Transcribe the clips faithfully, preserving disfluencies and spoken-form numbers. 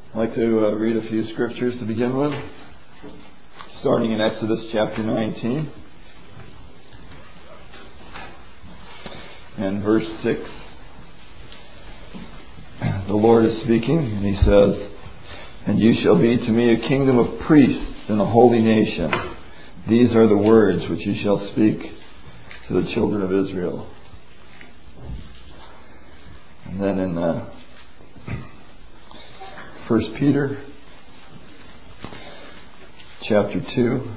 I'd like to uh, read a few scriptures to begin with, starting in Exodus chapter nineteen and verse six. The Lord is speaking, and He says, "And you shall be to me a kingdom of priests and a holy nation. These are the words which you shall speak to the children of Israel." And then in uh, First Peter chapter two,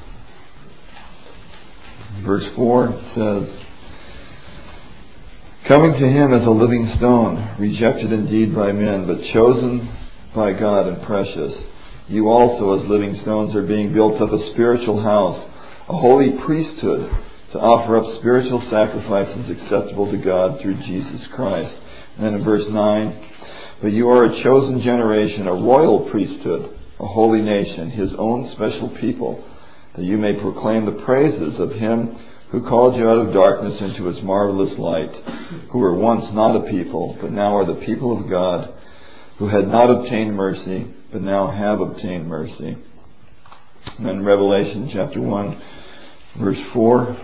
verse four, it says, "Coming to Him as a living stone, rejected indeed by men, but chosen by God and precious, you also as living stones are being built up a spiritual house, a holy priesthood, to offer up spiritual sacrifices acceptable to God through Jesus Christ." And then in verse nine, "But you are a chosen generation, a royal priesthood, a holy nation, His own special people, that you may proclaim the praises of Him who called you out of darkness into His marvelous light, who were once not a people, but now are the people of God, who had not obtained mercy, but now have obtained mercy." And then Revelation chapter one, verse four,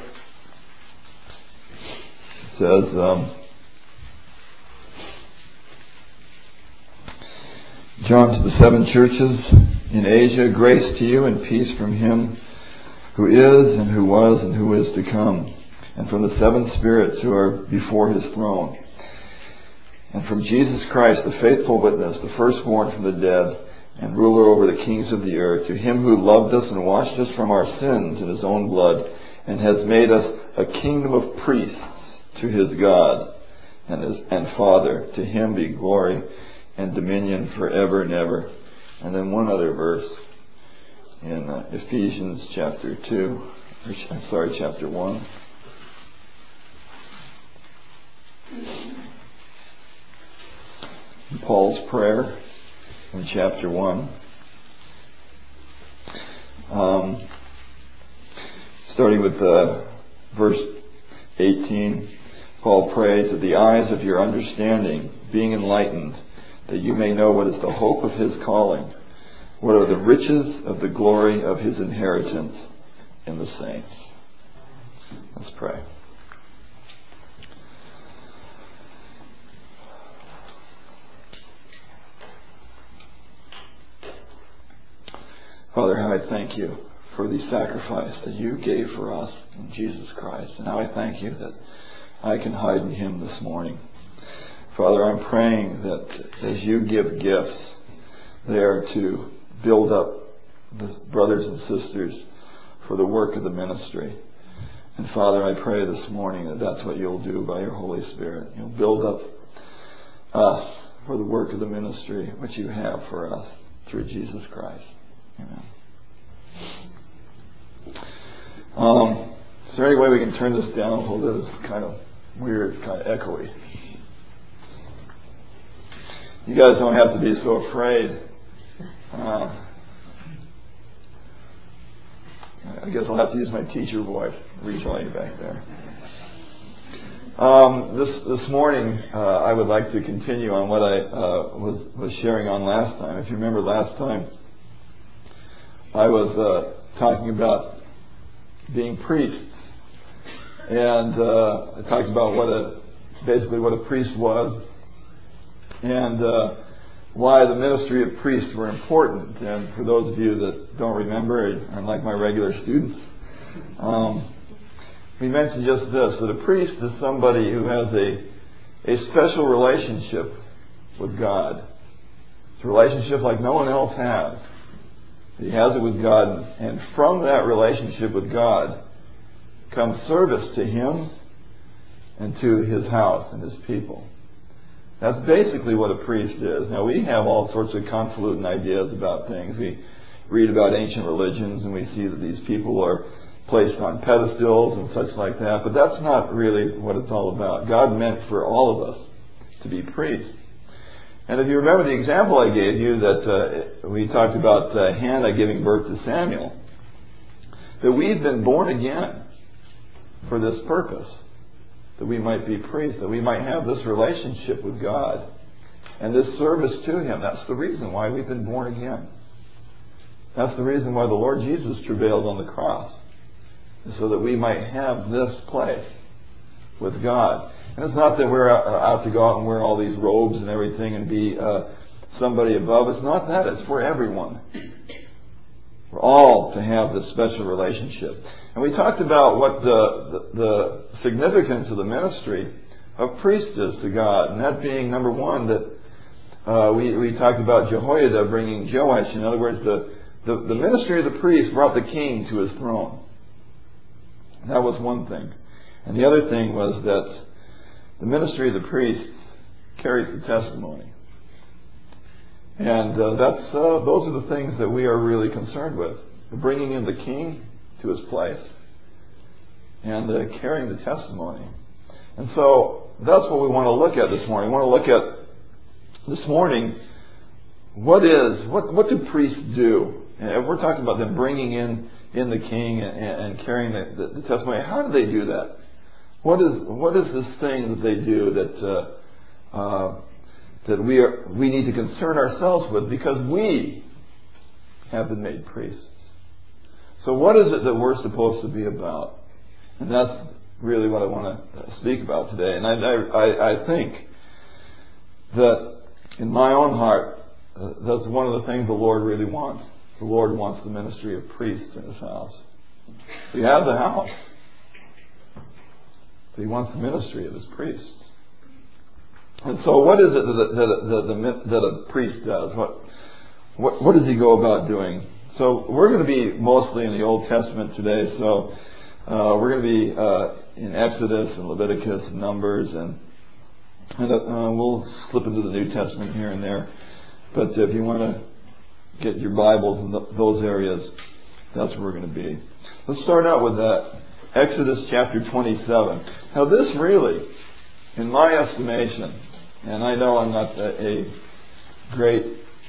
says, um, "John to the seven churches in Asia, grace to you and peace from Him who is and who was and who is to come, and from the seven spirits who are before His throne, and from Jesus Christ, the faithful witness, the firstborn from the dead, and ruler over the kings of the earth, to Him who loved us and washed us from our sins in His own blood, and has made us a kingdom of priests to His God and, his, and Father. To Him be glory and dominion forever and ever." And then one other verse in uh, Ephesians chapter two, or, I'm sorry, chapter one. Paul's prayer in chapter one. Um, starting with uh, verse eighteen, Paul prays that the eyes of your understanding being enlightened, that you may know what is the hope of His calling, what are the riches of the glory of His inheritance in the saints. Let's pray. Father, how I thank You for the sacrifice that You gave for us in Jesus Christ. And how I thank You that I can hide in Him this morning. Father, I'm praying that as You give gifts, they are to build up the brothers and sisters for the work of the ministry. And Father, I pray this morning that that's what You'll do by Your Holy Spirit. You'll build up us for the work of the ministry which You have for us through Jesus Christ. Amen. Um, is there any way we can turn this down a little bit? It's kind of weird, it's kind of echoey. You guys don't have to be so afraid. Uh, I guess I'll have to use my teacher voice. Reach all you back there. Um, this this morning, uh, I would like to continue on what I uh, was was sharing on last time. If you remember last time, I was uh, talking about being priests, and uh, I talked about what a basically what a priest was, and uh, why the ministry of priests were important. And for those of you that don't remember, unlike my regular students, um, we mentioned just this, that a priest is somebody who has a a special relationship with God. It's a relationship like no one else has. He has it with God, and from that relationship with God comes service to Him and to His house and His people. That's basically what a priest is. Now, we have all sorts of convoluted ideas about things. We read about ancient religions and we see that these people are placed on pedestals and such like that, but that's not really what it's all about. God meant for all of us to be priests. And if you remember the example I gave you, that uh, we talked about uh, Hannah giving birth to Samuel, that we've been born again for this purpose, that we might be priests, that we might have this relationship with God. and this service to Him. That's the reason why we've been born again. That's the reason why the Lord Jesus travailed on the cross, so that we might have this place with God. And it's not that we're out to go out and wear all these robes and everything and be uh, somebody above. It's not that. It's for everyone. We're all to have this special relationship. And we talked about what the, the, the significance of the ministry of priest is to God. And that being, number one, that uh, we, we talked about Jehoiada bringing Joash. In other words, the, the, the ministry of the priest brought the king to his throne. That was one thing. And the other thing was that the ministry of the priest carries the testimony. And uh, that's uh, those are the things that we are really concerned with. Bringing in the king to his place and uh, carrying the testimony. And so that's what we want to look at this morning. We want to look at this morning, what is, what, what do priests do? And if we're talking about them bringing in, in the king and, and carrying the, the, the testimony, how do they do that? What is what is this thing that they do that uh, uh, that we are we need to concern ourselves with, because we have been made priests? So what is it that we're supposed to be about? And that's really what I want to speak about today. And I I, I think that in my own heart, uh, that's one of the things the Lord really wants. The Lord wants the ministry of priests in His house. We have the house. He wants the ministry of His priests. And so what is it that, that, that, that a priest does? What, what, what does he go about doing? So we're going to be mostly in the Old Testament today. So uh, we're going to be uh, in Exodus and Leviticus and Numbers. And, and uh, we'll slip into the New Testament here and there. But if you want to get your Bibles in the, those areas, that's where we're going to be. Let's start out with that. Exodus chapter twenty-seven. Now this really, in my estimation, and I know I'm not a, a great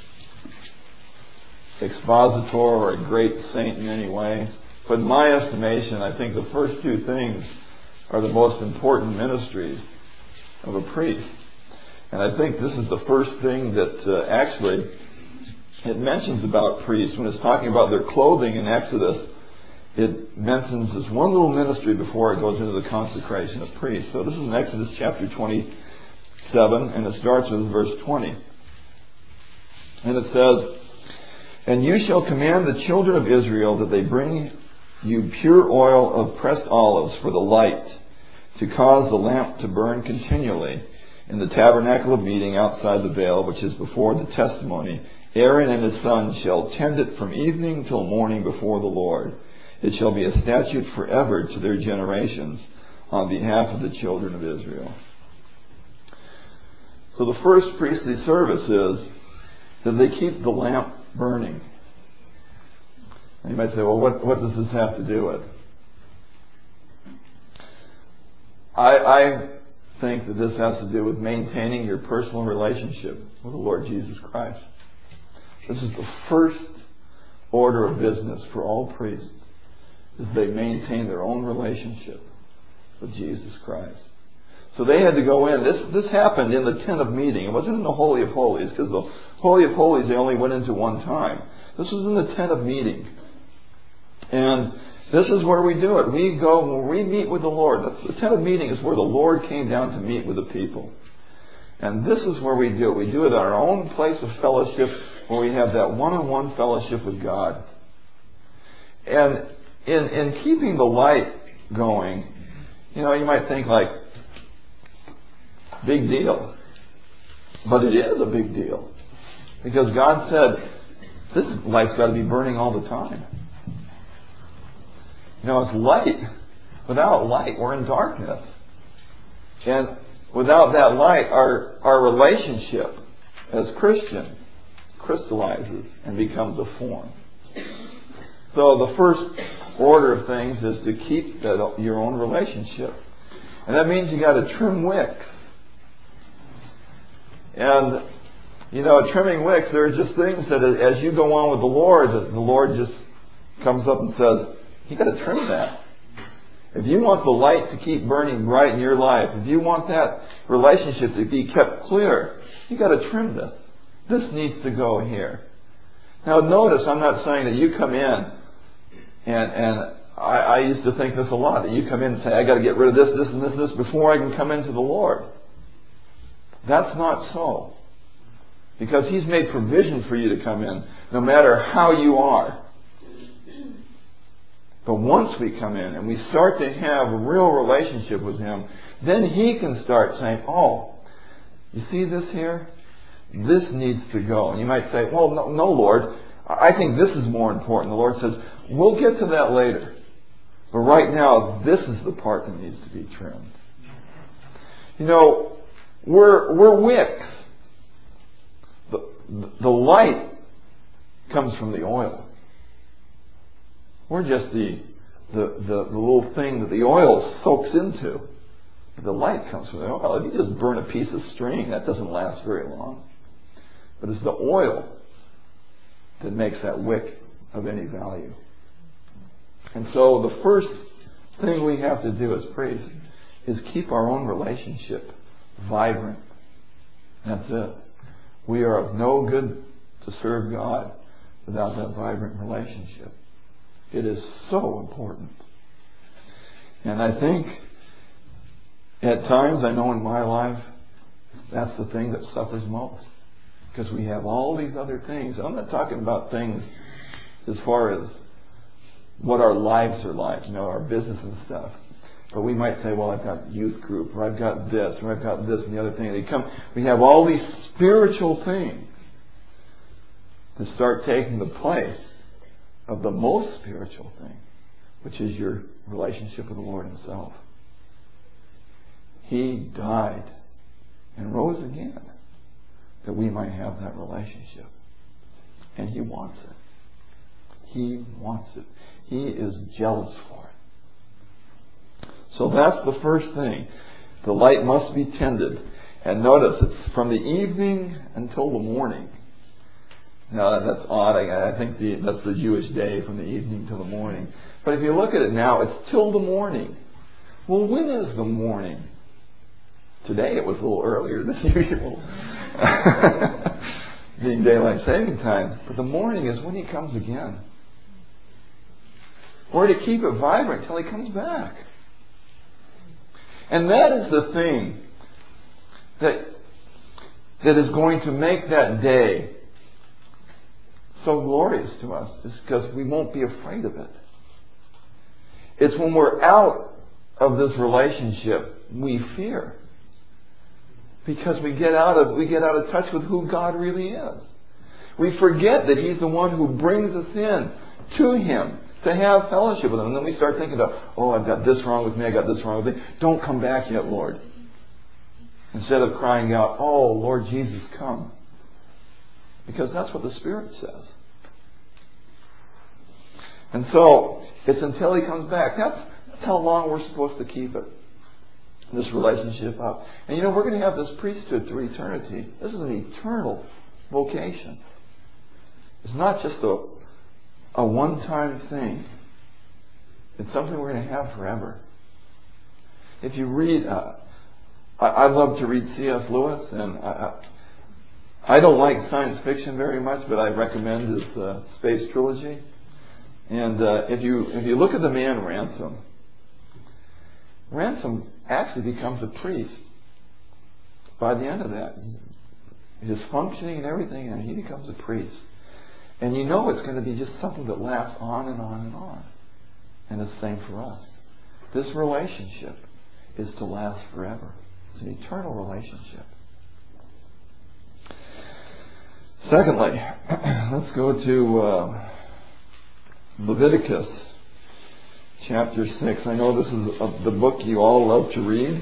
expositor or a great saint in any way, but in my estimation, I think the first two things are the most important ministries of a priest. And I think this is the first thing that uh, actually it mentions about priests. When it's talking about their clothing in Exodus, it mentions this one little ministry before it goes into the consecration of priests. So this is in Exodus chapter twenty-seven, and it starts with verse twenty. And it says, "And you shall command the children of Israel that they bring you pure oil of pressed olives for the light, to cause the lamp to burn continually in the tabernacle of meeting outside the veil, which is before the testimony. Aaron and his sons shall tend it from evening till morning before the Lord. It shall be a statute forever to their generations on behalf of the children of Israel." So the first priestly service is that they keep the lamp burning. And you might say, well, what, what does this have to do with? I, I think that this has to do with maintaining your personal relationship with the Lord Jesus Christ. This is the first order of business for all priests. Is they maintain their own relationship with Jesus Christ. So they had to go in. This this happened in the tent of meeting. It wasn't in the Holy of Holies, because the Holy of Holies they only went into one time. This was in the tent of meeting. And this is where we do it. We go when we meet with the Lord. The tent of meeting is where the Lord came down to meet with the people. And this is where we do it. We do it at our own place of fellowship, where we have that one-on-one fellowship with God. And In, in keeping the light going, you know, you might think like, big deal. But it is a big deal. Because God said, this light's got to be burning all the time. You know, it's light. Without light, we're in darkness. And without that light, our, our relationship as Christians crystallizes and becomes a form. So the first order of things is to keep that, your own relationship. And that means you got to trim wicks. And, you know, trimming wicks, there are just things that as you go on with the Lord, that the Lord just comes up and says, you got to trim that. If you want the light to keep burning bright in your life, if you want that relationship to be kept clear, You got to trim this. This needs to go here. Now notice, I'm not saying that you come in, and and I, I used to think this a lot, that you come in and say, I got to get rid of this, this, and this, and this before I can come into the Lord. That's not so. Because He's made provision for you to come in, no matter how you are. But once we come in and we start to have a real relationship with Him, then He can start saying, oh, you see this here? This needs to go. And you might say, well, no, no, Lord, I think this is more important. The Lord says, we'll get to that later. But right now, this is the part that needs to be trimmed. You know, we're, we're wicks. The, the light comes from the oil. We're just the, the, the, the little thing that the oil soaks into. The light comes from the oil. If you just burn a piece of string, that doesn't last very long. But it's the oil that makes that wick of any value. And so the first thing we have to do as priests is keep our own relationship vibrant. That's it. We are of no good to serve God without that vibrant relationship. It is so important. And I think at times, I know in my life, that's the thing that suffers most. Because we have all these other things. I'm not talking about things as far as what our lives are like, you know, our business and stuff. But we might say, well, I've got youth group, or I've got this, or I've got this and the other thing. They come, we have all these spiritual things that start taking the place of the most spiritual thing, which is your relationship with the Lord Himself. He died and rose again that we might have that relationship. And He wants it. He wants it. He is jealous for it. So that's the first thing. The light must be tended. And notice, it's from the evening until the morning. Now, that's odd. I, I think the, that's the Jewish day, from the evening till the morning. But if you look at it now, it's till the morning. Well, when is the morning? Today it was a little earlier than usual. Being daylight saving time. But the morning is when He comes again. We're to keep it vibrant till He comes back. And that is the thing that, that is going to make that day so glorious to us, is because we won't be afraid of it. It's when we're out of this relationship we fear. Because we get out of we get out of touch with who God really is. We forget that He's the one who brings us in to Him to have fellowship with Him. And then we start thinking about, oh, I've got this wrong with me, I got this wrong with me. Don't come back yet, Lord. Instead of crying out, oh, Lord Jesus, come. Because that's what the Spirit says. And so, it's until He comes back. That's, that's how long we're supposed to keep it. This relationship up. And you know, we're going to have this priesthood through eternity. This is an eternal vocation. It's not just a, a one-time thing. It's something we're going to have forever. If you read, uh, I, I love to read C S Lewis, and I, I, I don't like science fiction very much, but I recommend his uh, Space Trilogy. And uh, if you if you look at the man Ransom, Ransom actually becomes a priest by the end of that. His functioning and everything, and he becomes a priest. And you know it's going to be just something that lasts on and on and on. And it's the same for us. This relationship is to last forever. It's an eternal relationship. Secondly, let's go to uh, Leviticus chapter six. I know this is uh, the book you all love to read.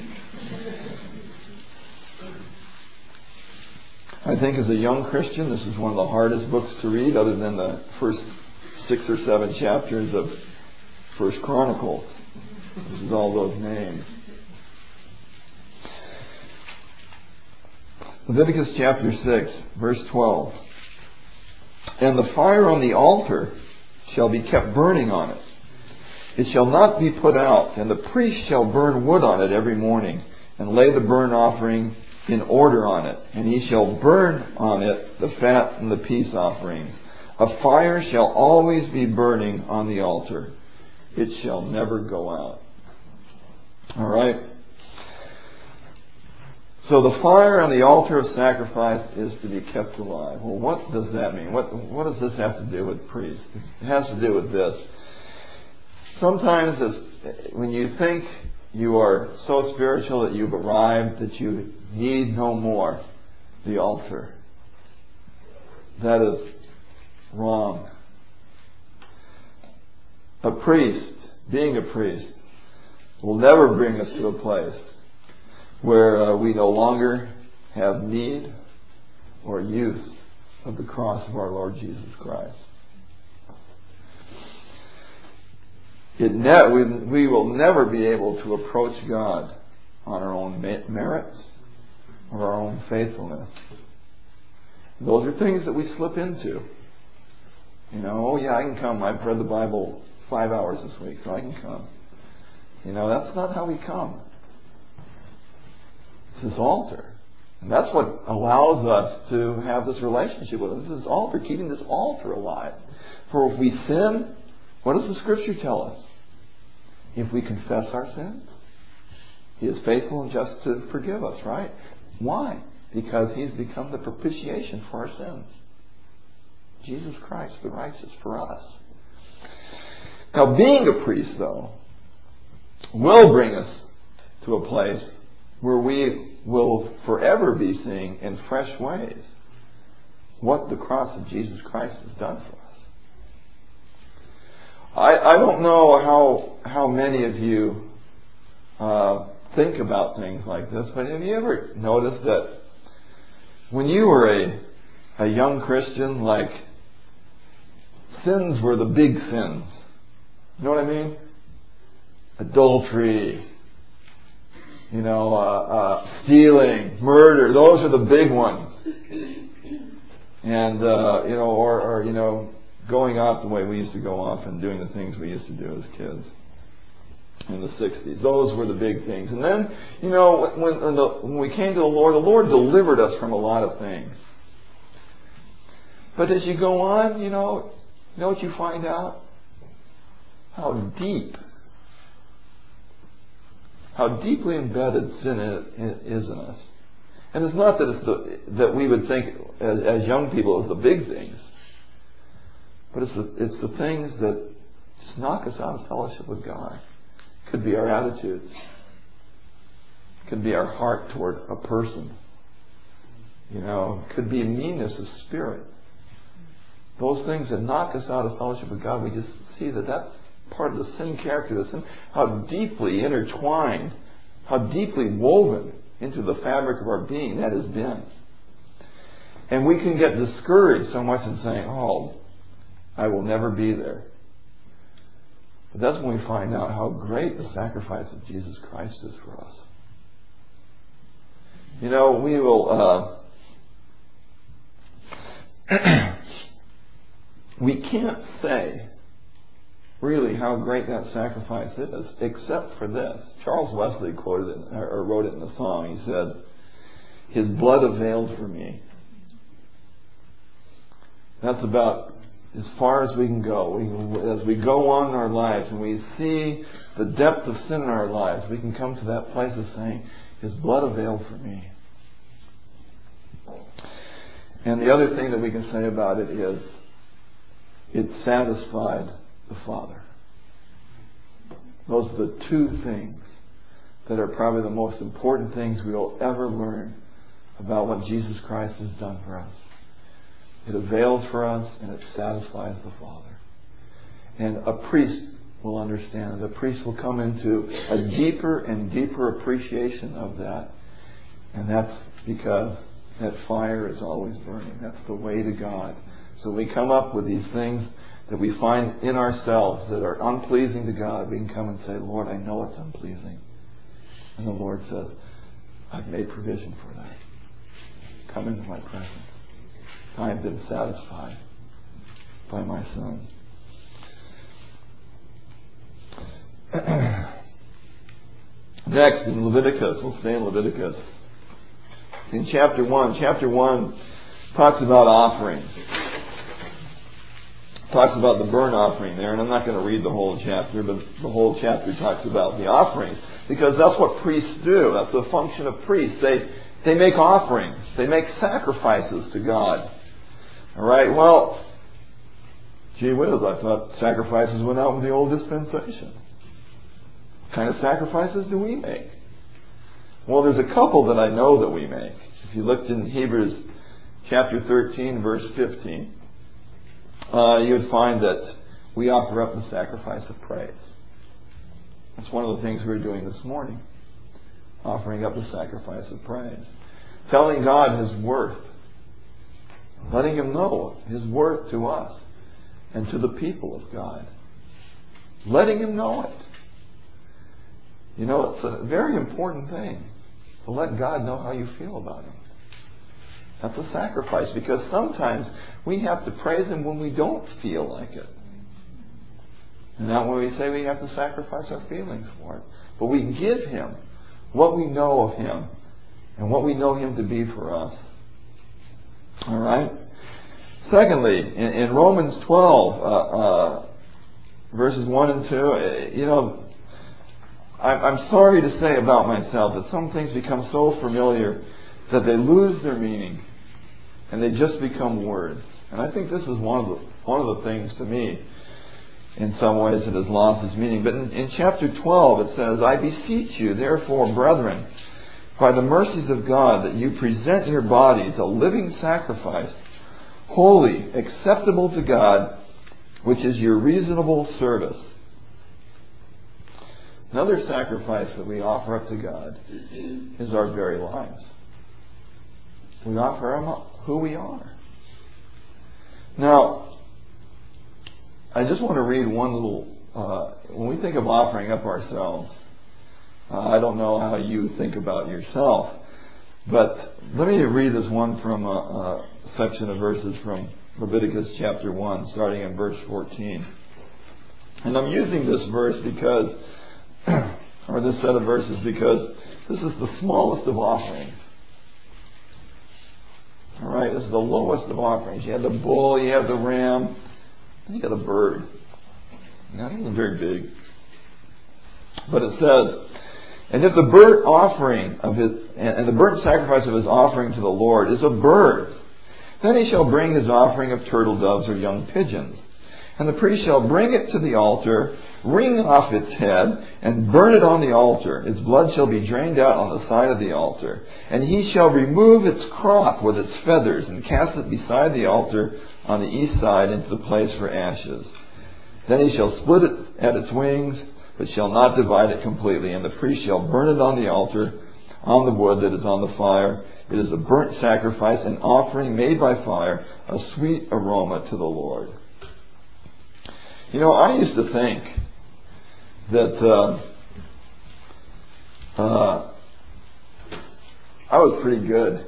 I think as a young Christian, this is one of the hardest books to read, other than the first six or seven chapters of First Chronicles. This is all those names. Leviticus chapter six, verse twelve. And the fire on the altar shall be kept burning on it. It shall not be put out, and the priest shall burn wood on it every morning, and lay the burnt offering in order on it, and he shall burn on it the fat and the peace offerings. A fire shall always be burning on the altar. It shall never go out. All right? So the fire on the altar of sacrifice is to be kept alive. Well, what does that mean? What, what does this have to do with priests? It has to do with this. Sometimes it's, when you think you are so spiritual that you've arrived, that you need no more the altar, that is wrong. A priest, being a priest, will never bring us to a place where uh, we no longer have need or use of the cross of our Lord Jesus Christ. It ne- we, we will never be able to approach God on our own merits or our own faithfulness. Those are things that we slip into. You know, oh yeah, I can come. I've read the Bible five hours this week, so I can come. You know, that's not how we come. It's this altar. And that's what allows us to have this relationship with us. This altar, keeping this altar alive. For if we sin, what does the Scripture tell us? If we confess our sins, He is faithful and just to forgive us, right? Why? Because He's become the propitiation for our sins. Jesus Christ, the righteous for us. Now, being a priest, though, will bring us to a place where we will forever be seeing in fresh ways what the cross of Jesus Christ has done for us. I, I don't know how how many of you uh, think about things like this, but have you ever noticed that when you were a a young Christian, like, sins were the big sins? You know what I mean? Adultery, you know, uh, uh, stealing, murder. Those are the big ones. And uh, you know, or, or you know, going off the way we used to go off and doing the things we used to do as kids in the sixties. Those were the big things. And then, you know, when, when, the, when we came to the Lord, the Lord delivered us from a lot of things. But as you go on, you know, you know what you find out? How deep, how deeply embedded sin is in us. And it's not that it's the, that we would think as, as young people as the big things, but it's the, it's the things that just knock us out of fellowship with God. It could be our attitudes. It could be our heart toward a person. You know, it could be meanness of spirit. Those things that knock us out of fellowship with God, we just see that that's part of the sin character, the sin, how deeply intertwined, how deeply woven into the fabric of our being that has been. And we can get discouraged so much in saying, oh, I will never be there. But that's when we find out how great the sacrifice of Jesus Christ is for us. You know, we will, uh, we can't say really how great that sacrifice is, except for this. Charles Wesley quoted it, or wrote it in the song. He said, "His blood availed for me." That's about as far as we can go. We, as we go on in our lives and we see the depth of sin in our lives, we can come to that place of saying, His blood availed for me. And the other thing that we can say about it is, it satisfied the Father. Those are the two things that are probably the most important things we will ever learn about what Jesus Christ has done for us. It avails for us and it satisfies the Father. And a priest will understand. A priest will come into a deeper and deeper appreciation of that. And that's because that fire is always burning. That's the way to God. So we come up with these things that we find in ourselves that are unpleasing to God. We can come and say, Lord, I know it's unpleasing. And the Lord says, I've made provision for that. Come into my presence. I have been satisfied by my Son. Next, in Leviticus, we'll stay in Leviticus. in chapter one. Chapter one talks about offerings. Talks about the burnt offering there, and I'm not going to read the whole chapter, but the whole chapter talks about the offerings, because that's what priests do. That's the function of priests. They they make offerings. They make sacrifices to God. All right. Well, gee whiz, I thought sacrifices went out with the old dispensation. What kind of sacrifices do we make? Well, there's a couple that I know that we make. If you looked in Hebrews chapter thirteen, verse fifteen. Uh, you would find that we offer up the sacrifice of praise. That's one of the things we're doing this morning. Offering up the sacrifice of praise. Telling God His worth. Letting Him know His worth to us and to the people of God. Letting Him know it. You know, it's a very important thing to let God know how you feel about Him. That's a sacrifice, because sometimes we have to praise Him when we don't feel like it. And not when we say we have to sacrifice our feelings for it. But we give Him what we know of Him and what we know Him to be for us. All right? Secondly, in, in Romans twelve, uh, uh, verses one and two, you know, I'm, I'm sorry to say about myself that some things become so familiar that they lose their meaning and they just become words. And I think this is one of the one of the things to me, in some ways, that has lost its meaning. But in, in chapter twelve it says, I beseech you, therefore, brethren, by the mercies of God, that you present your bodies a living sacrifice, holy, acceptable to God, which is your reasonable service. Another sacrifice that we offer up to God is our very lives. We offer Him who we are. Now, I just want to read one little, uh, when we think of offering up ourselves, uh, I don't know how you think about yourself, but let me read this one from a, a section of verses from Leviticus chapter one, starting in verse fourteen. And I'm using this verse because, or this set of verses, because this is the smallest of offerings. All right, this is the lowest of offerings. You have the bull, you have the ram, then you got a bird. Now, this is very big. But it says, and if the burnt offering of his, and the burnt sacrifice of his offering to the Lord is a bird, then he shall bring his offering of turtle doves or young pigeons. And the priest shall bring it to the altar, wring off its head, and burn it on the altar. Its blood shall be drained out on the side of the altar. And he shall remove its crop with its feathers, and cast it beside the altar on the east side into the place for ashes. Then he shall split it at its wings, but shall not divide it completely. And the priest shall burn it on the altar, on the wood that is on the fire. It is a burnt sacrifice, an offering made by fire, a sweet aroma to the Lord. You know, I used to think that uh, uh, I was pretty good.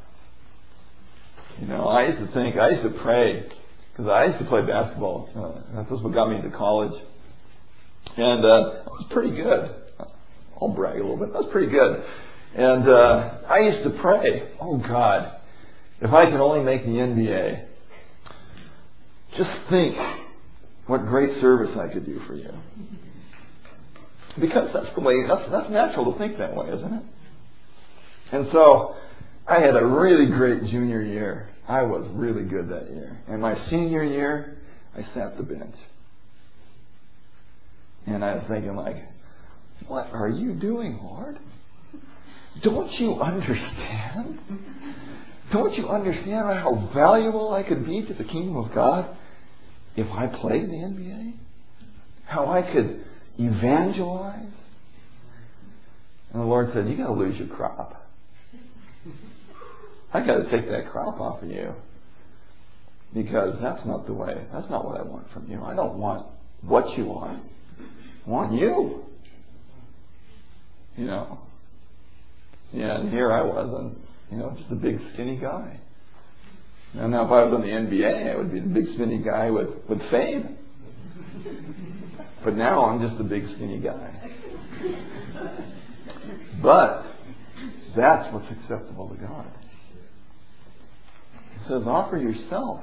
You know, I used to think, I used to pray, because I used to play basketball. Uh, that's what got me into college. And uh, I was pretty good. I'll brag a little bit. I was pretty good. And uh, I used to pray, oh God, if I could only make the N B A, just think what great service I could do for you. Because that's the way, that's, that's natural to think that way, isn't it? And so, I had a really great junior year. I was really good that year. And my senior year, I sat the bench. And I was thinking like, what are you doing, Lord? Don't you understand? Don't you understand how valuable I could be to the kingdom of God if I played in the N B A? How I could evangelize? And the Lord said, you got to lose your crop. I got to take that crop off of you. Because that's not the way. That's not what I want from you. I don't want what you want. I want you. You know. Yeah, and here I was, and, you know, just a big skinny guy. And now if I was on the N B A, I would be the big skinny guy with, with fame. But now I'm just a big skinny guy. But That's what's acceptable to God. He says, offer yourself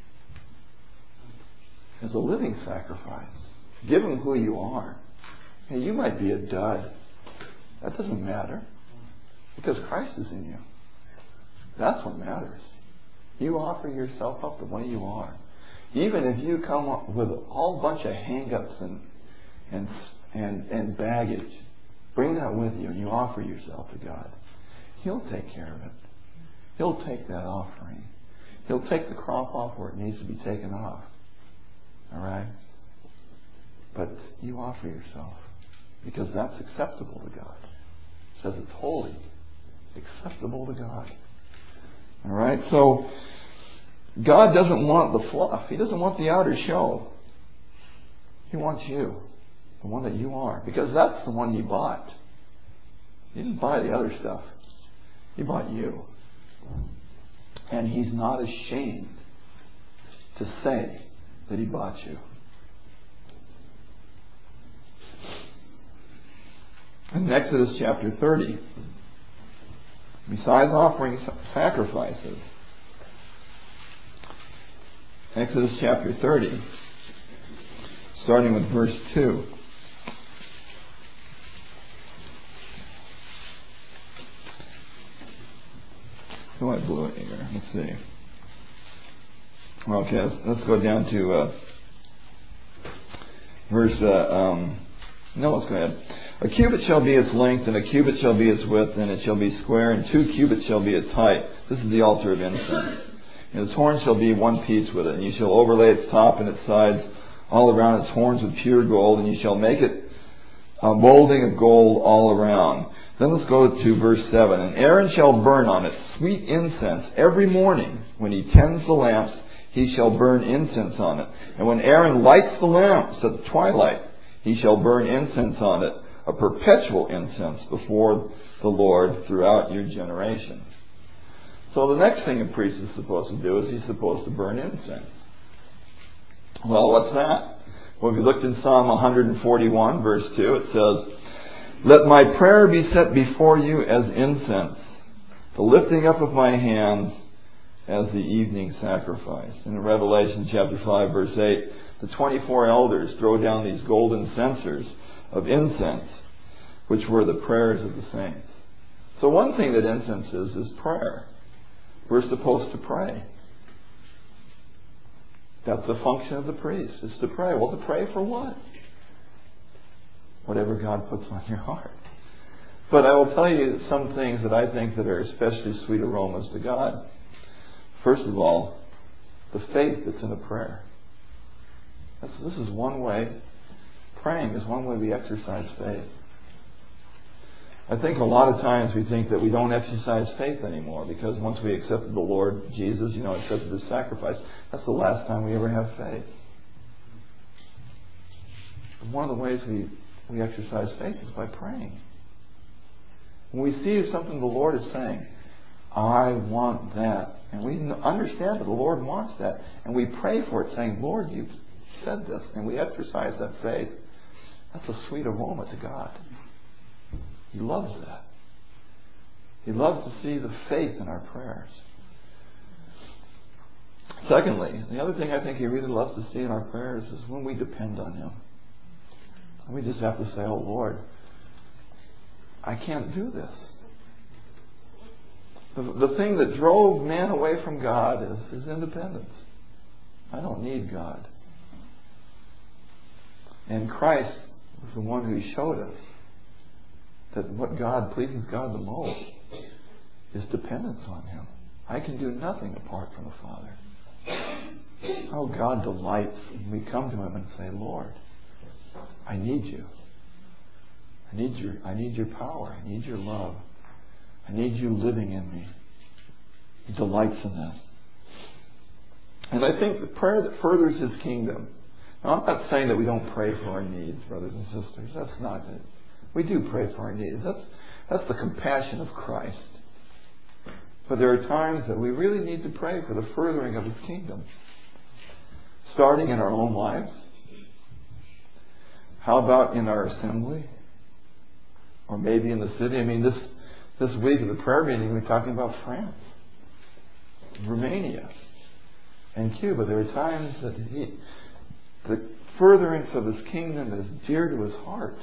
as a living sacrifice. Give Him who you are. Hey, you might be a dud. That doesn't matter. Because Christ is in you. That's what matters. You offer yourself up the way you are. Even if you come up with a whole bunch of hang-ups and, and, and, and baggage, bring that with you and you offer yourself to God. He'll take care of it. He'll take that offering. He'll take the crop off where it needs to be taken off. All right? But you offer yourself because that's acceptable to God. It says it's holy, acceptable to God. All right? So God doesn't want the fluff. He doesn't want the outer show. He wants you, the one that you are, because that's the one He bought. He didn't buy the other stuff. He bought you. And He's not ashamed to say that He bought you. In Exodus chapter thirty, besides offering sacrifices, Exodus chapter thirty, starting with verse two. Oh, I blew it here. Let's see. Okay, let's, let's go down to uh, verse. Uh, um, no, let's go ahead. A cubit shall be its length, and a cubit shall be its width, and it shall be square, and two cubits shall be its height. This is the altar of incense. And its horns shall be one piece with it, and you shall overlay its top and its sides all around its horns with pure gold, and you shall make it a molding of gold all around. Then let's go to verse seven. And Aaron shall burn on it sweet incense every morning. When he tends the lamps, he shall burn incense on it. And when Aaron lights the lamps at the twilight, he shall burn incense on it, a perpetual incense before the Lord throughout your generations. So the next thing a priest is supposed to do is he's supposed to burn incense. Well, what's that? Well, if you looked in Psalm one forty-one, verse two, it says, "Let my prayer be set before you as incense, the lifting up of my hands as the evening sacrifice." In Revelation chapter five, verse eight, the twenty-four elders throw down these golden censers of incense, which were the prayers of the saints. So one thing that incense is, is prayer. We're supposed to pray. That's the function of the priest, is to pray. Well, to pray for what? Whatever God puts on your heart. But I will tell you some things that I think that are especially sweet aromas to God. First of all, the faith that's in a prayer. That's, this is one way. Praying is one way we exercise faith. I think a lot of times we think that we don't exercise faith anymore because once we accepted the Lord Jesus, you know, accepted His sacrifice, that's the last time we ever have faith. And one of the ways we, we exercise faith is by praying. When we see something the Lord is saying, I want that, and we understand that the Lord wants that, and we pray for it saying, Lord, you've said this, and we exercise that faith, that's a sweet aroma to God. He loves that. He loves to see the faith in our prayers. Secondly, the other thing I think He really loves to see in our prayers is when we depend on Him. And we just have to say, oh Lord, I can't do this. The, the thing that drove man away from God is his independence. I don't need God. And Christ was the one who showed us that what God pleases God the most is dependence on Him. I can do nothing apart from the Father. Oh, God delights when we come to Him and say, Lord, I need you. I need your, I need your power. I need your love. I need you living in me. He delights in that. And I think the prayer that furthers His kingdom. Now, I'm not saying that we don't pray for our needs, brothers and sisters. That's not it. We do pray for our needs. That's, that's the compassion of Christ. But there are times that we really need to pray for the furthering of His kingdom. Starting in our own lives. How about in our assembly? Or maybe in the city? I mean, this this week at the prayer meeting, we were talking about France, Romania, and Cuba. There are times that he, the furtherance of his kingdom is dear to his heart.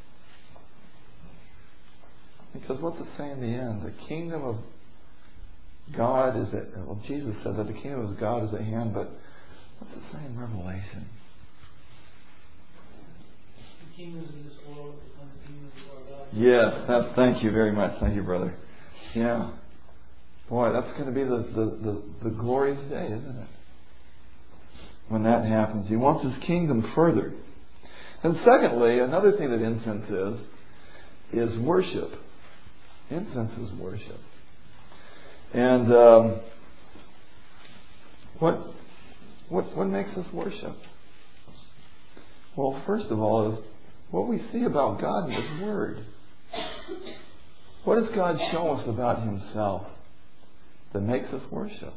Because what's it say in the end? The kingdom of God is at, well, Jesus said that the kingdom of God is at hand, but what's it say in Revelation? The kingdoms of this world become the kingdoms of our God. Yes, that, thank you very much. Thank you, brother. Yeah. Boy, that's going to be the, the, the, the glorious day, isn't it? When that happens. He wants his kingdom furthered. And secondly, another thing that incense is, is worship. Incense is worship. And um, what, what, what makes us worship? Well, first of all, is what we see about God in His Word. What does God show us about Himself that makes us worship?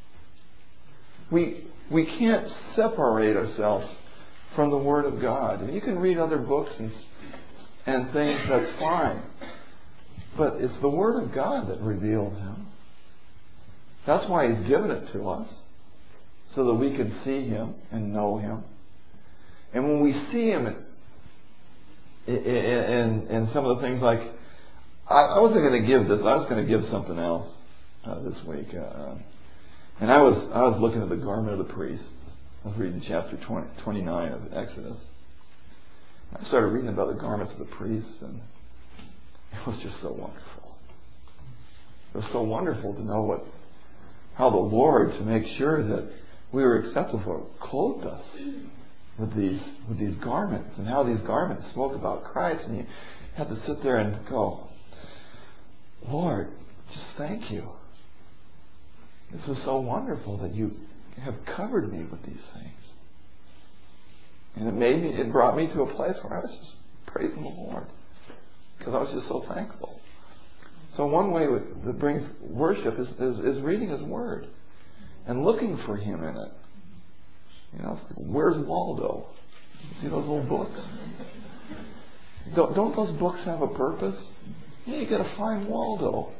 We we can't separate ourselves from the Word of God. And you can read other books and and things, that's fine. But it's the Word of God that reveals Him. That's why He's given it to us, so that we can see Him and know Him. And when we see Him in, in, in some of the things like, I, I wasn't going to give this, I was going to give something else uh, this week. Uh, and I was I was looking at the garment of the priest. I was reading chapter twenty, twenty-nine of Exodus. I started reading about the garments of the priests, and it was just so wonderful. It was so wonderful to know what how the Lord, to make sure that we were acceptable, clothed us with these with these garments, and how these garments spoke about Christ. And you had to sit there and go, Lord, just thank you. This is so wonderful that you have covered me with these things. And it made me, it brought me to a place where I was just praising the Lord, because I was just so thankful. So one way that brings worship is, is, is reading His Word and looking for Him in it. You know, where's Waldo? See those little books? Don't, don't those books have a purpose? Yeah, you got to find Waldo.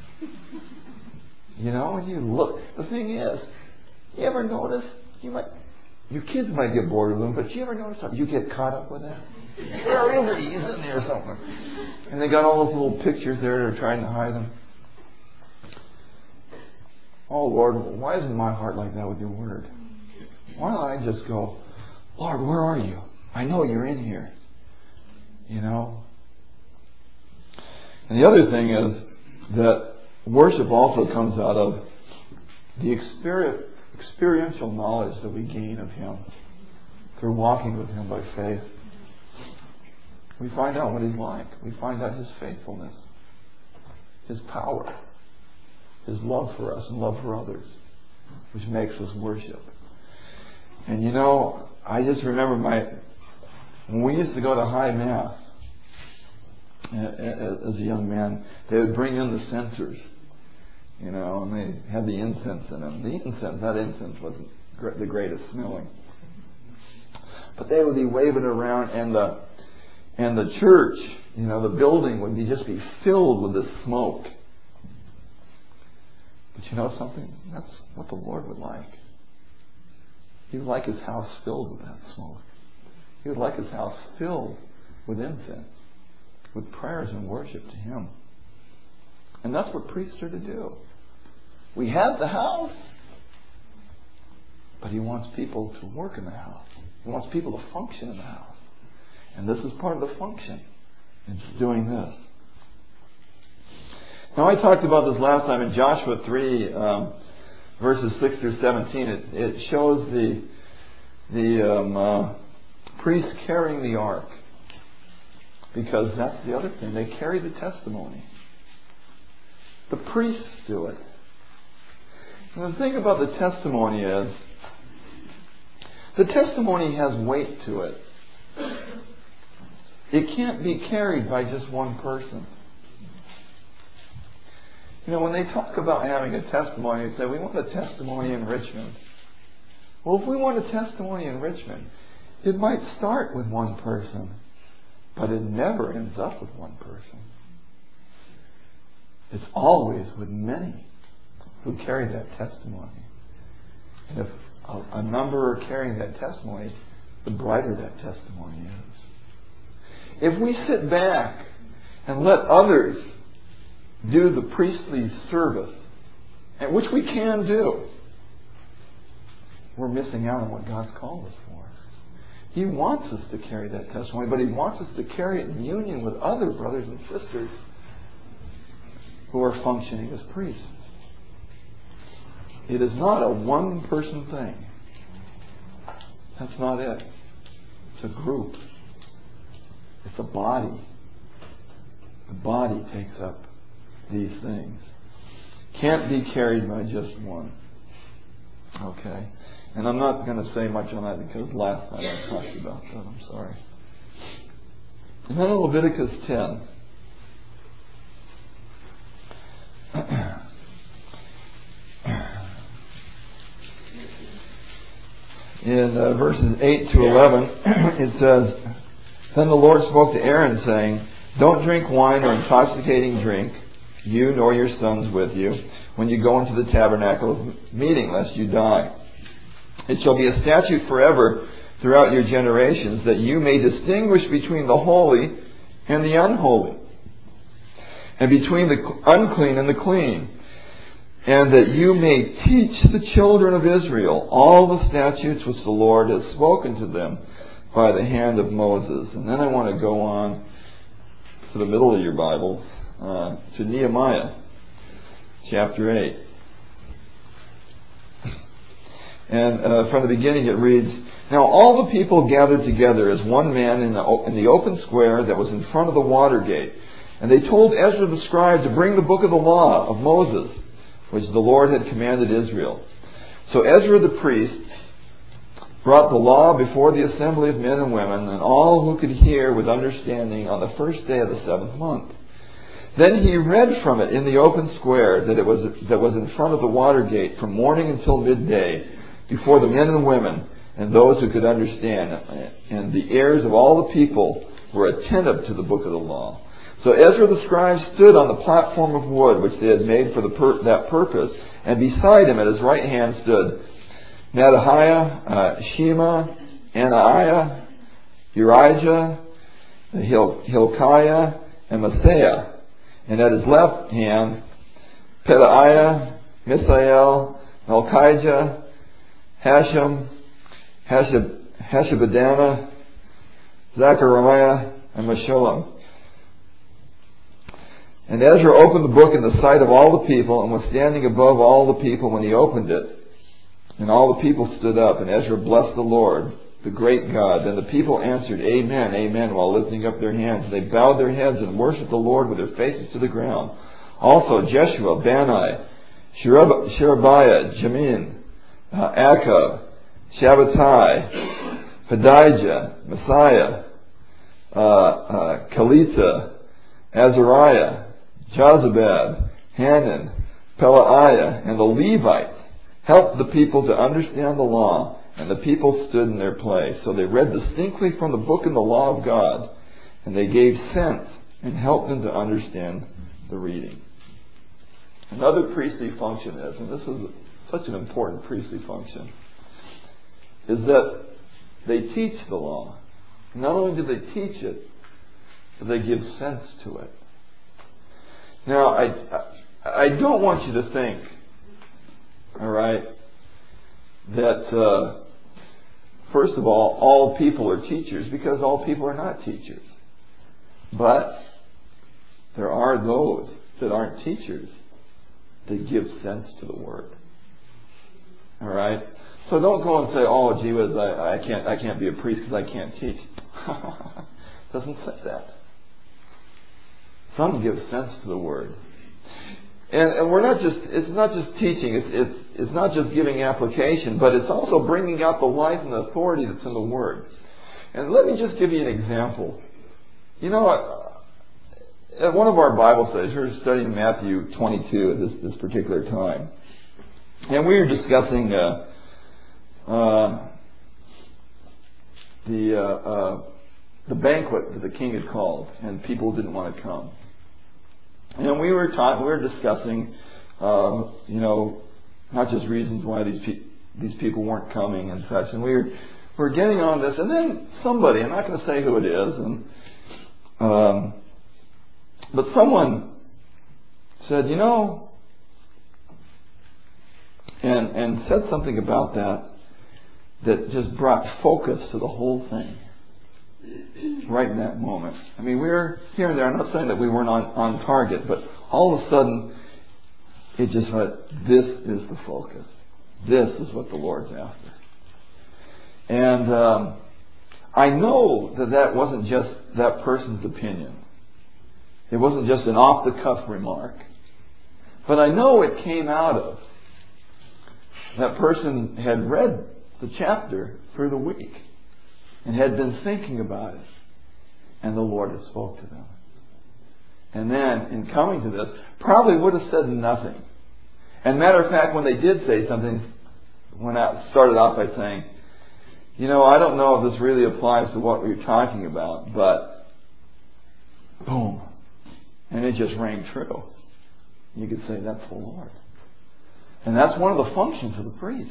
You know, and you look. The thing is, you ever notice? You might, your kids might get bored with them, but you ever notice how you get caught up with that? Where is he? He's in there somewhere. And they got all those little pictures there. They're trying to hide them. Oh Lord, why isn't my heart like that with Your Word? Why don't I just go, Lord, where are You? I know You're in here. You know? And the other thing is that worship also comes out of the experi- experiential knowledge that we gain of Him through walking with Him by faith. We find out what He's like. We find out His faithfulness, His power, His love for us and love for others, which makes us worship. And you know, I just remember my when we used to go to High Mass as a young man, they would bring in the censers, you know, and they had the incense in them. The incense, that incense wasn't the greatest smelling, but they would be waving around, and the and the church, you know, the building would be just be filled with this smoke. But you know something? That's what the Lord would like. He would like His house filled with that smoke. He would like His house filled with incense, with prayers and worship to Him. And that's what priests are to do. We have the house, but He wants people to work in the house. He wants people to function in the house. And this is part of the function. It's doing this. Now, I talked about this last time in Joshua three, um, verses six through seventeen. It, it shows the the um, uh, priests carrying the ark, because that's the other thing. They carry the testimony. The priests do it. And the thing about the testimony is, the testimony has weight to it. It can't be carried by just one person. You know, when they talk about having a testimony, they say, we want a testimony in Richmond. Well, if we want a testimony in Richmond, it might start with one person, but it never ends up with one person. It's always with many who carry that testimony. And if a, a number are carrying that testimony, the brighter that testimony is. If we sit back and let others do the priestly service, and which we can do, we're missing out on what God's called us for. He wants us to carry that testimony, but He wants us to carry it in union with other brothers and sisters who are functioning as priests. It is not a one-person thing. That's not it. It's a group. It's a body. The body takes up these things. Can't be carried by just one. Okay? And I'm not going to say much on that because last time I talked about that. I'm sorry. And then in Leviticus ten. In uh, verses eight to eleven, it says, Then the Lord spoke to Aaron, saying, Don't drink wine or intoxicating drink, you nor your sons with you, when you go into the tabernacle of meeting, lest you die. It shall be a statute forever throughout your generations, that you may distinguish between the holy and the unholy, and between the unclean and the clean, and that you may teach the children of Israel all the statutes which the Lord has spoken to them by the hand of Moses. And then I want to go on to the middle of your Bible, uh, to Nehemiah, chapter eight. And uh, from the beginning it reads, Now all the people gathered together as one man in the, in the open square that was in front of the water gate. And they told Ezra the scribe to bring the book of the law of Moses, which the Lord had commanded Israel. So Ezra the priest brought the law before the assembly of men and women, and all who could hear with understanding on the first day of the seventh month. Then he read from it in the open square that it was that was in front of the water gate from morning until midday, before the men and women and those who could understand. And the ears of all the people were attentive to the book of the law. So Ezra the scribe stood on the platform of wood which they had made for the pur- that purpose, and beside him at his right hand stood Mattaniah, uh, Shema, Anaiah, Urijah, Hil- Hilkiah, and Maaseiah. And at his left hand, Pedaiah, Mishael, Malchijah, Hashem, Hashab, Hashabadana, Zechariah, and Meshullam. And Ezra opened the book in the sight of all the people, and was standing above all the people when he opened it. And all the people stood up, and Ezra blessed the Lord, the great God. Then the people answered, Amen, Amen, while lifting up their hands. They bowed their heads and worshipped the Lord with their faces to the ground. Also Jeshua, Bani, Sherebiah, Jamin, uh, Akab, Shabbatai, Pedijah, Messiah, uh, uh, Kelita, Azariah, Jozabad, Hanan, Pelaiah, and the Levites helped the people to understand the law, and the people stood in their place. So they read distinctly from the book and the law of God, and they gave sense and helped them to understand the reading. Another priestly function is, and this is such an important priestly function, is that they teach the law. Not only do they teach it, but they give sense to it. Now, I, I don't want you to think, all right, that, uh, first of all, all people are teachers, because all people are not teachers. But there are those that aren't teachers that give sense to the Word. All right? So don't go and say, oh, gee whiz, I, I can't I can't be a priest because I can't teach. It doesn't say that. Some give sense to the Word. And, and we're not just, it's not just teaching, it's, it's, it's not just giving application, but it's also bringing out the life and the authority that's in the Word. And let me just give you an example. You know what? At one of our Bible studies, we were studying Matthew twenty-two at this, this particular time. And we were discussing uh, uh, the, uh, uh, the banquet that the king had called, and people didn't want to come. And we were taught, we were discussing, um, you know, not just reasons why these pe- these people weren't coming and such. And we were, we were getting on this. And then somebody, I'm not going to say who it is, and um, but someone said, you know, and and said something about that that just brought focus to the whole thing right in that moment. I mean, we were here and there. I'm not saying that we weren't on, on target, but all of a sudden it just went, this is the focus. This is what the Lord's after. And um, I know that that wasn't just that person's opinion. It wasn't just an off-the-cuff remark. But I know it came out of that person had read the chapter for the week and had been thinking about it. And the Lord had spoke to them. And then, in coming to this, probably would have said nothing. And matter of fact, when they did say something, went out, started off by saying, you know, I don't know if this really applies to what we're talking about, but boom. And it just rang true. You could say, that's the Lord. And that's one of the functions of the priest.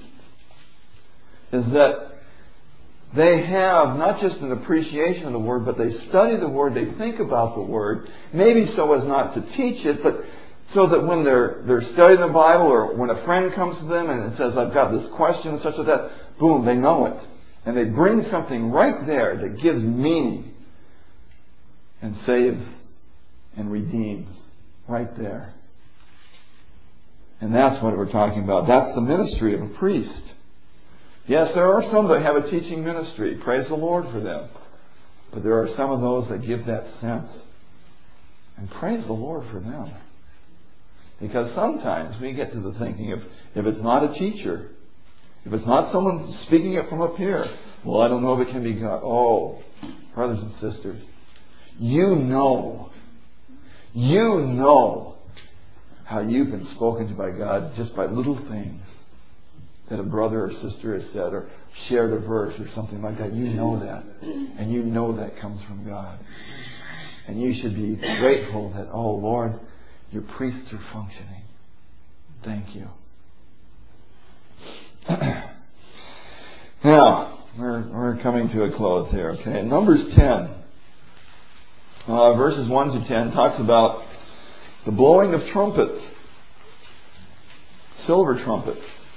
Is that they have not just an appreciation of the Word, but they study the Word, they think about the Word, maybe so as not to teach it, but so that when they're they're studying the Bible, or when a friend comes to them and says, I've got this question and such as that, boom, they know it. And they bring something right there that gives meaning and saves and redeems right there. And that's what we're talking about. That's the ministry of a priest. Yes, there are some that have a teaching ministry. Praise the Lord for them. But there are some of those that give that sense. And praise the Lord for them. Because sometimes we get to the thinking of, if it's not a teacher, if it's not someone speaking it from up here, well, I don't know if it can be God. Oh, brothers and sisters, you know, you know how you've been spoken to by God just by little things that a brother or sister has said, or shared a verse or something like that. You know that. And you know that comes from God. And you should be grateful that, oh Lord, your priests are functioning. Thank you. Now, we're, we're coming to a close here, okay? Numbers ten, uh, verses one to ten, talks about the blowing of trumpets, silver trumpets.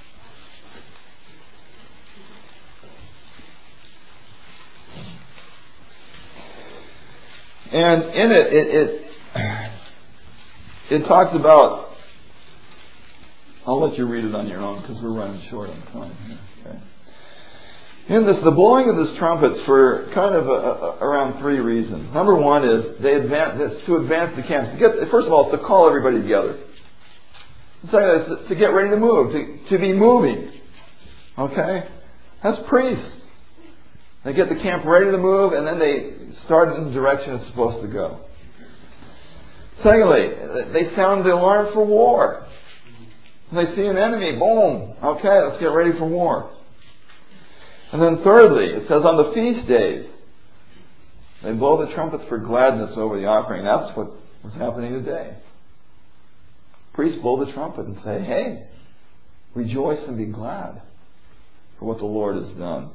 And in it, it, it, it talks about, I'll let you read it on your own because we're running short on time here. Okay. In this, the blowing of this trumpets for kind of a, a, around three reasons. Number one is they advance this to advance the camp. To get, first of all, it's to call everybody together. Second is to get ready to move, to, to be moving. Okay, that's priests. They get the camp ready to move, and then they start in the direction it's supposed to go. Secondly, they sound the alarm for war. When they see an enemy, boom, okay, let's get ready for war. And then thirdly, it says on the feast days, they blow the trumpets for gladness over the offering. That's what was happening today. Priests blow the trumpet and say, hey, rejoice and be glad for what the Lord has done.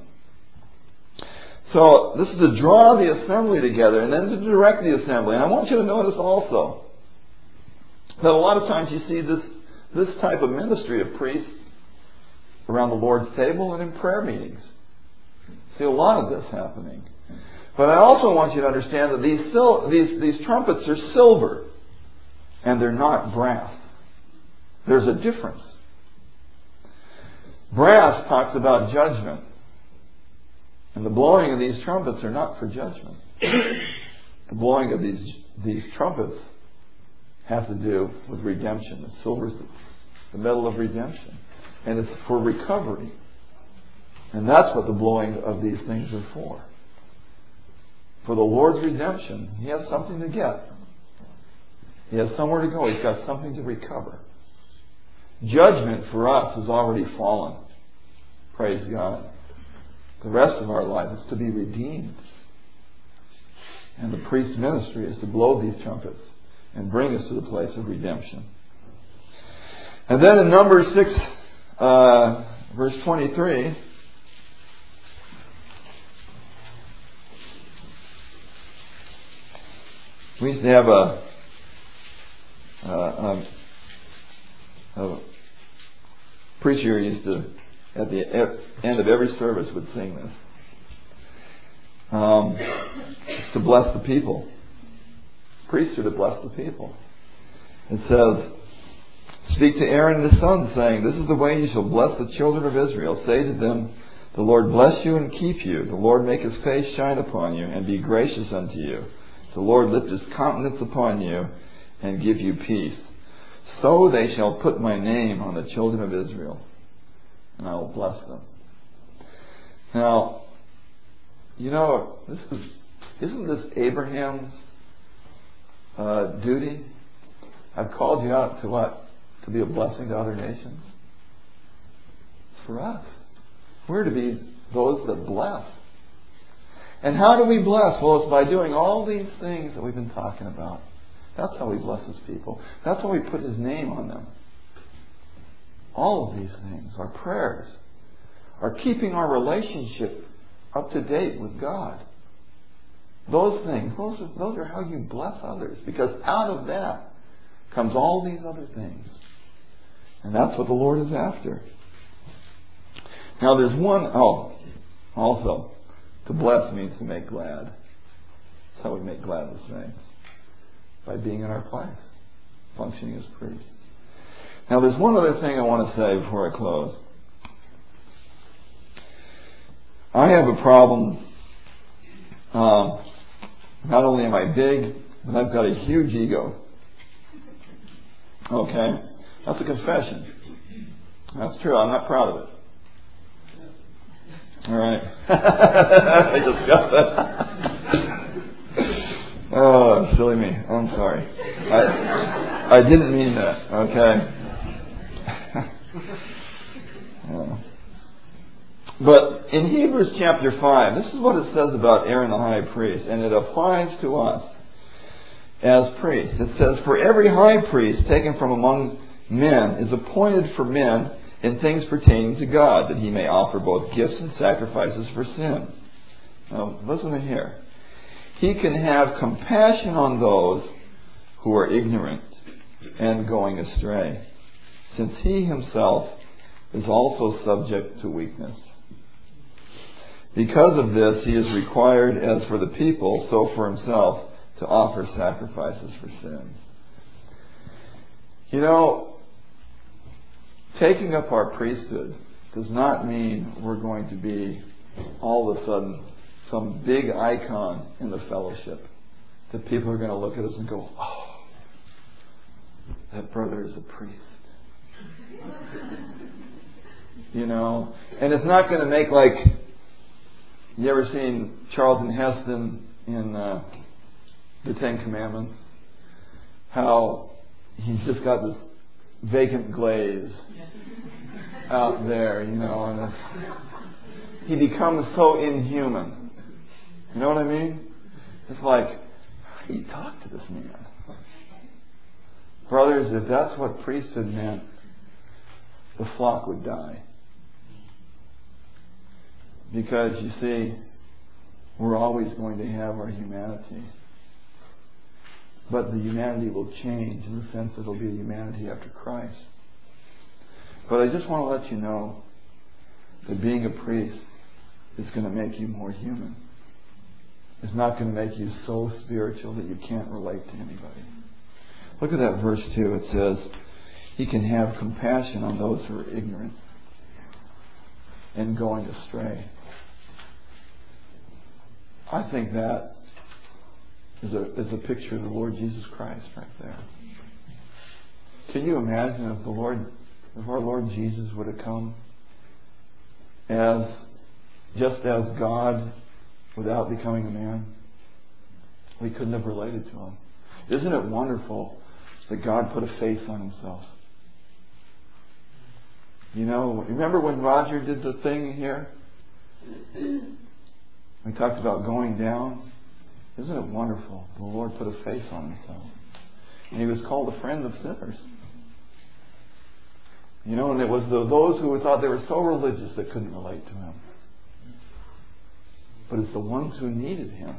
So this is to draw the assembly together and then to direct the assembly. And I want you to notice also that a lot of times you see this, this type of ministry of priests around the Lord's table and in prayer meetings. See a lot of this happening. But I also want you to understand that these, sil- these, these trumpets are silver and they're not brass. There's a difference. Brass talks about judgment. And the blowing of these trumpets are not for judgment. The blowing of these these trumpets have to do with redemption. The silver is the metal of redemption. And it's for recovery. And that's what the blowing of these things are for. For the Lord's redemption, He has something to get. He has somewhere to go. He's got something to recover. Judgment for us has already fallen. Praise God. The rest of our life is to be redeemed. And the priest's ministry is to blow these trumpets and bring us to the place of redemption. And then in Numbers six, uh, verse twenty-three, we used to have a, uh, a, a preacher used to, at the end of every service, would sing this. Um, to bless the people. Priests are to bless the people. It says, "Speak to Aaron and his sons, saying, This is the way you shall bless the children of Israel. Say to them, The Lord bless you and keep you. The Lord make his face shine upon you and be gracious unto you. The Lord lift his countenance upon you and give you peace. So they shall put my name on the children of Israel, and I will bless them." Now, you know, this is isn't this Abraham's uh, duty? I've called you out to what? To be a blessing to other nations. It's for us. We're to be those that bless. And how do we bless? Well, it's by doing all these things that we've been talking about. That's how we bless His people. That's how we put His name on them. All of these things, our prayers, are keeping our relationship up to date with God. Those things, those are, those are how you bless others. Because out of that comes all these other things. And that's what the Lord is after. Now there's one, oh, also, to bless means to make glad. That's how we make glad the saints. By being in our place, functioning as priests. Now there's one other thing I want to say before I close. I have a problem. Um, not only am I big, but I've got a huge ego. Okay? That's a confession. That's true. I'm not proud of it. All right. I just got that. Oh, silly me. I'm sorry. I I didn't mean that. Okay. Yeah. But in Hebrews chapter five, this is what it says about Aaron the high priest, and it applies to us as priests. It says, "For every high priest taken from among men is appointed for men in things pertaining to God, that he may offer both gifts and sacrifices for sin." Now, listen to here. "He can have compassion on those who are ignorant and going astray, since he himself is also subject to weakness. Because of this, he is required, as for the people, so for himself, to offer sacrifices for sins." You know, taking up our priesthood does not mean we're going to be all of a sudden some big icon in the fellowship that people are going to look at us and go, "Oh, that brother is a priest." You know, and it's not going to make like, you ever seen Charlton Heston in uh, the Ten Commandments? How he's just got this vacant glaze out there, you know, and it's, he becomes so inhuman. You know what I mean? It's like, how do you talk to this man? Brothers, if that's what priesthood meant, the flock would die. Because, you see, we're always going to have our humanity. But the humanity will change in the sense that it'll be a humanity after Christ. But I just want to let you know that being a priest is going to make you more human. It's not going to make you so spiritual that you can't relate to anybody. Look at that verse two. It says, "He can have compassion on those who are ignorant and going astray." I think that is a, is a picture of the Lord Jesus Christ right there. Can you imagine if the Lord, if our Lord Jesus would have come as, just as God without becoming a man? We couldn't have related to Him. Isn't it wonderful that God put a face on Himself? You know, remember when Roger did the thing here? We talked about going down. Isn't it wonderful? The Lord put a face on Himself. And he was called a friend of sinners. You know, and it was the, those who thought they were so religious that couldn't relate to him. But it's the ones who needed him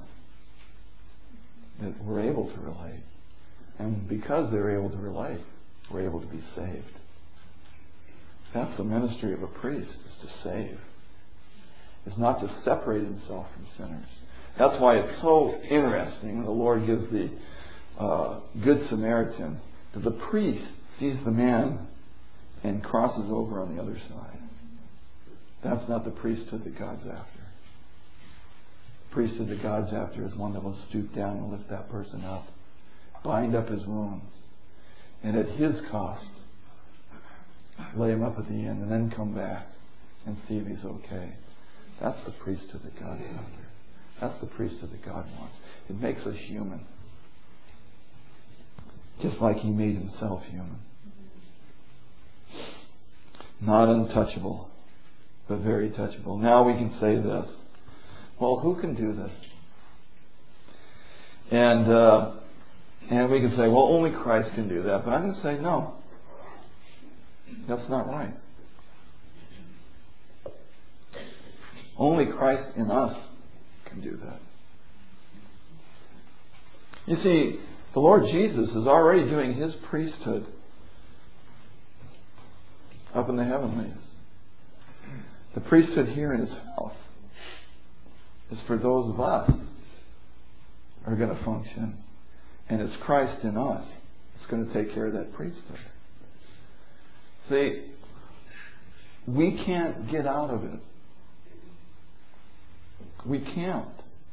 that were able to relate. And because they were able to relate, were able to be saved. That's the ministry of a priest, is to save. It's not to separate himself from sinners. That's why it's so interesting when the Lord gives the uh, Good Samaritan that the priest sees the man and crosses over on the other side. That's not the priesthood that God's after. The priesthood that God's after is one that will stoop down and lift that person up, bind up his wounds, and at his cost, lay him up at the end, and then come back and see if he's okay. That's the priesthood that God is after. That's the priesthood that God wants. It makes us human. Just like he made himself human. Not untouchable, but very touchable. Now we can say this. Well, who can do this? And uh, and we can say, well, only Christ can do that. But I'm going to say, no. That's not right. Only Christ in us can do that. You see, the Lord Jesus is already doing his priesthood up in the heavenlies. The priesthood here in his house is for those of us who are going to function. And it's Christ in us that's going to take care of that priesthood. See, we can't get out of it. We can't.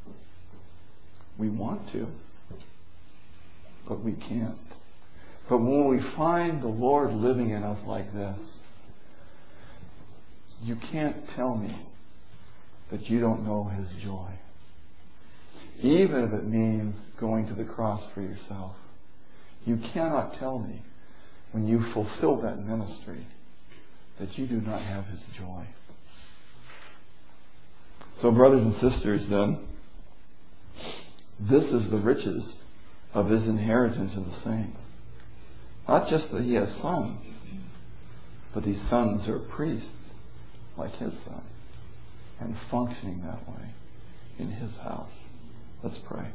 We want to, but we can't. But when we find the Lord living in us like this, you can't tell me that you don't know his joy. Even if it means going to the cross for yourself. You cannot tell me when you fulfill that ministry that you do not have his joy. So brothers and sisters, then, this is the riches of his inheritance in the saints. Not just that he has sons, but these sons are priests like his son and functioning that way in his house. Let's pray.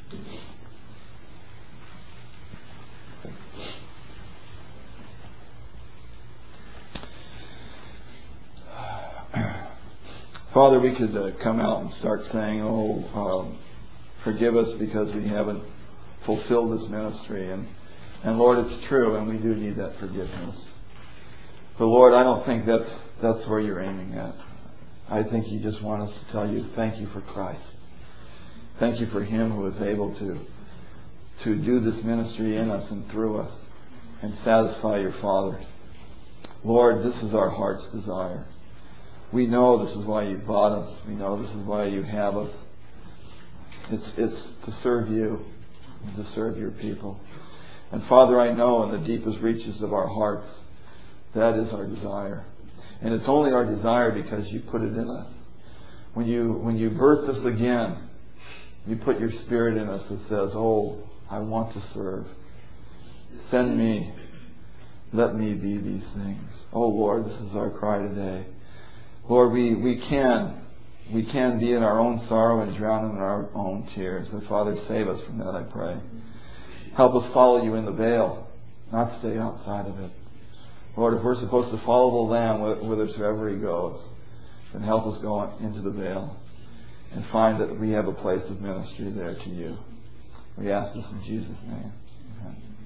Father, we could uh, come out and start saying, oh, um, forgive us because we haven't fulfilled this ministry. And, and Lord, it's true, and we do need that forgiveness. But Lord, I don't think that's, that's where you're aiming at. I think you just want us to tell you, thank you for Christ. Thank you for him who is able to, to do this ministry in us and through us and satisfy your Father. Lord, this is our heart's desire. We know this is why you bought us. We know this is why you have us. It's, it's to serve you and to serve your people. And Father, I know in the deepest reaches of our hearts, that is our desire. And it's only our desire because you put it in us. When you, when you birth us again, you put your Spirit in us that says, oh, I want to serve. Send me. Let me be these things. Oh Lord, this is our cry today. Lord, we, we can. We can be in our own sorrow and drown in our own tears. But Father, save us from that, I pray. Help us follow you in the veil, not stay outside of it. Lord, if we're supposed to follow the Lamb whithersoever he goes, then help us go into the veil and find that we have a place of ministry there to you. We ask this in Jesus' name. Amen.